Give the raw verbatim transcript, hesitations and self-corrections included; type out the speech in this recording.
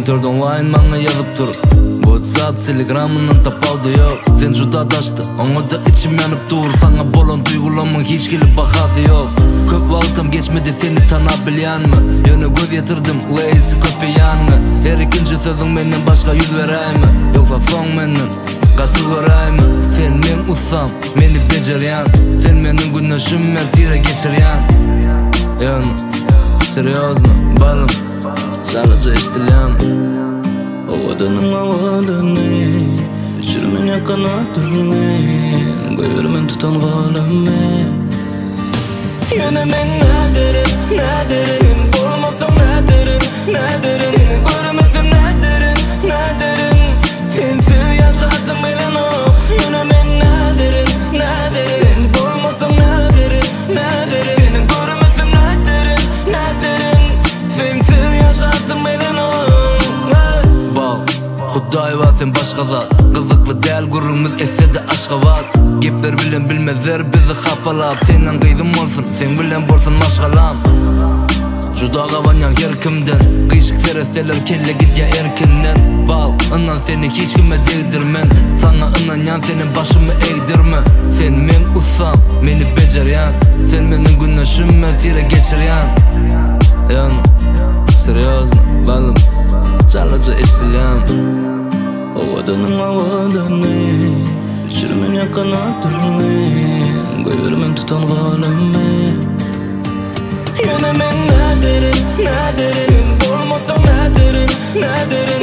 Internet'te online manga yazıp dur. WhatsApp, Telegram'ından tapavdı yok. Sen juda taştı, ona da içim yanıp dur. Sana bolan duygulamın hiç gelip bakası yok. Köp vaktim geçmedi seni tanabilyan mı? Yönü göz yatırdım, lazy köpe yanına. Her ikinci sözün benden başka yüz verey mi? Yoksa son menden katı görey mi? Sen men usam, meni beceryan. Sen menin güneşim mertire geçiryan. Yani, серьезно, balım, sadece istilem. Havadanın havadanı, sürmene kanatlarını, görmen tutan valimi. Yine men ne derim, ne derim, sen olmasan ne derim, ne derim, seni görmesem ne derim, ne derim, sensiz yaşarsam bilen o. Yine men ne derim, ne derim, sen olmasan ne derim, ne derim, seni görmesem ne derim, ne derim, sensiz yaşarsam bilen o. Huday var sen başka zat. Kızıklı değil gururumuz ese de aşka var. Gepler bilen bilmezler bizi kapalap. Senden kıydım olsun sen bilen bolsun maşgalam. Juda kavanyan her kimden. Kıyışık sereseler kelle git ya erkinden. Bal inan seni hiç kime değdirmen. Sana inan yan senin başımı eğdirme. Sen men usam meni beceryan. Sen menin güneşim mertire geçiryan. Yani серьезно balım çalıcı istilem. Havadanın havadanı, sürmene kanatlarını, görmen tutan valimi. Yine men ne derim, ne derim, sen olmasan ne derim, ne derim,